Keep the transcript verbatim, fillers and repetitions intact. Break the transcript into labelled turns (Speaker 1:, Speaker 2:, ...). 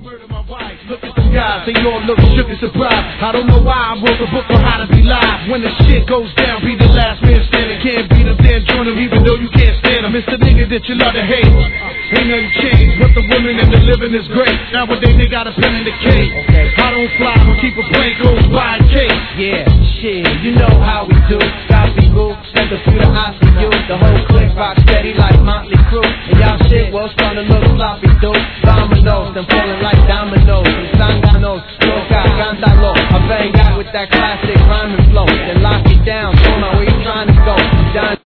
Speaker 1: murder my wife. Look at them guys, they all look shook and surprised. I don't know why I wrote a book on how to be live. When the shit goes down, be the last man standing. Can't beat them, then join them, even though you can't stand them. It's the nigga that you love to hate. Ain't nothing changed, but the women and the living is great. Nowadays they got a pen in the cake.
Speaker 2: Okay.
Speaker 1: I don't fly, but keep a plane goes by a cake.
Speaker 2: Yeah, shit, you know how we do. Copy boo, send a few to I C U. The whole clique rock steady like Motley Crue. And y'all shit, well, starting to look sloppy, dude. Dominoes, them falling like dominoes. And sanganos, loca, cántalo. I bang out with that classic rhyming flow. Then lock it down, show me where you trying to go. Down